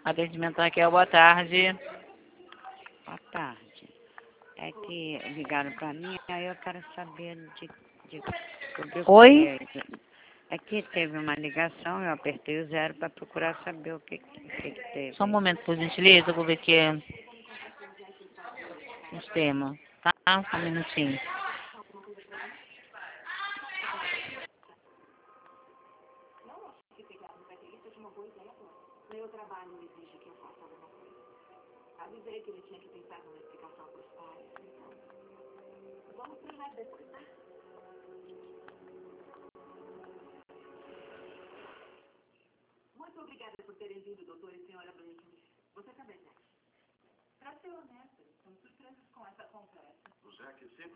Atendimento Raquel, boa tarde. Boa tarde. É que ligaram para mim, aí eu quero saber sobre o Oi? que é. É que teve uma ligação, eu apertei o 0 para procurar saber o que teve Só um aí. momento, por gentileza, eu vou ver aqui os temas, tá? Só um minutinho. Muito obrigada por terem vindo, doutor e senhora Blakely. Você também, Jack. Para ser honesta, estamos surpresos com essa conversa. O Jack sempre